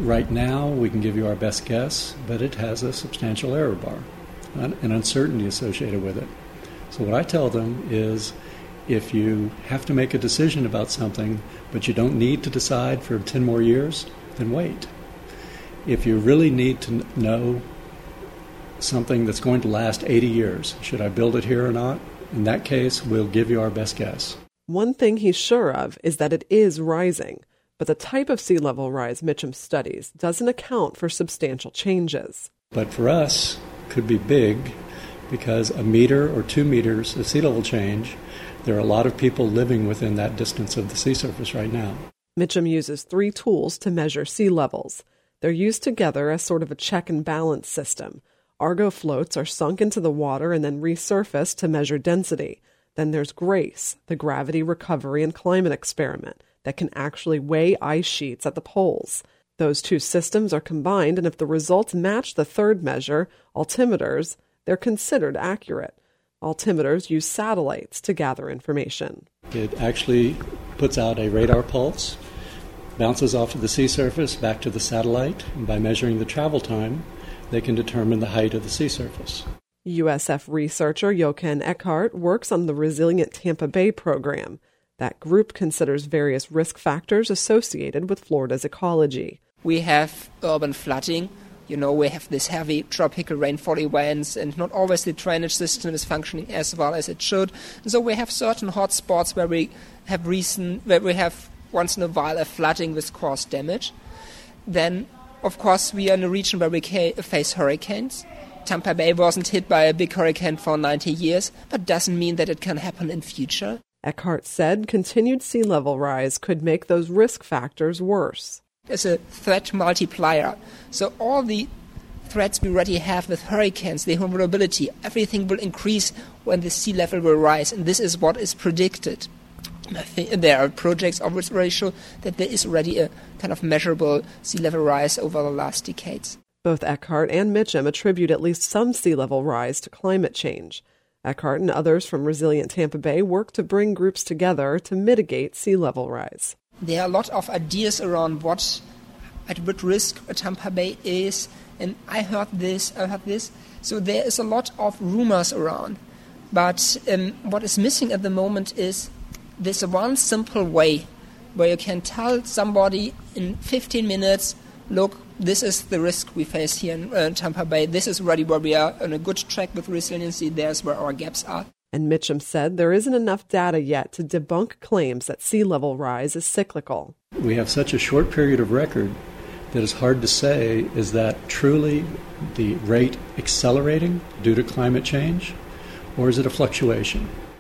right now we can give you our best guess, but it has a substantial error bar, an uncertainty associated with it. So what I tell them is, if you have to make a decision about something, but you don't need to decide for 10 more years, then wait. If you really need to know something that's going to last 80 years, should I build it here or not? In that case, we'll give you our best guess. One thing he's sure of is that it is rising, but the type of sea level rise Mitchum studies doesn't account for substantial changes. But for us, it could be big, because a meter or 2 meters of sea level change, there are a lot of people living within that distance of the sea surface right now. Mitchum uses 3 tools to measure sea levels. They're used together as sort of a check and balance system. Argo floats are sunk into the water and then resurfaced to measure density. Then there's GRACE, the Gravity Recovery and Climate Experiment, that can actually weigh ice sheets at the poles. Those 2 systems are combined, and if the results match the third measure, altimeters, they're considered accurate. Altimeters use satellites to gather information. It actually puts out a radar pulse, bounces off of the sea surface back to the satellite, and by measuring the travel time, they can determine the height of the sea surface. USF researcher Jochen Eckhart works on the Resilient Tampa Bay program. That group considers various risk factors associated with Florida's ecology. We have urban flooding. We have this heavy tropical rainfall events, and not always the drainage system is functioning as well as it should. And so we have certain hot spots where we have once in a while a flooding which causes damage. Then, of course, we are in a region where we face hurricanes. Tampa Bay wasn't hit by a big hurricane for 90 years, but doesn't mean that it can happen in future. Eckhart said continued sea level rise could make those risk factors worse. There's a threat multiplier. So all the threats we already have with hurricanes, the vulnerability, everything will increase when the sea level will rise. And this is what is predicted. I think there are projects already show that there is already a kind of measurable sea level rise over the last decades. Both Eckhart and Mitchum attribute at least some sea level rise to climate change. Eckhart and others from Resilient Tampa Bay work to bring groups together to mitigate sea level rise. There are a lot of ideas around what risk Tampa Bay is, and I heard this. So there is a lot of rumors around. But what is missing at the moment is this one simple way where you can tell somebody in 15 minutes, look, this is the risk we face here in Tampa Bay. This is already where we are on a good track with resiliency. There's where our gaps are. And Mitchum said there isn't enough data yet to debunk claims that sea level rise is cyclical. We have such a short period of record that it's hard to say, is that truly the rate accelerating due to climate change, or is it a fluctuation?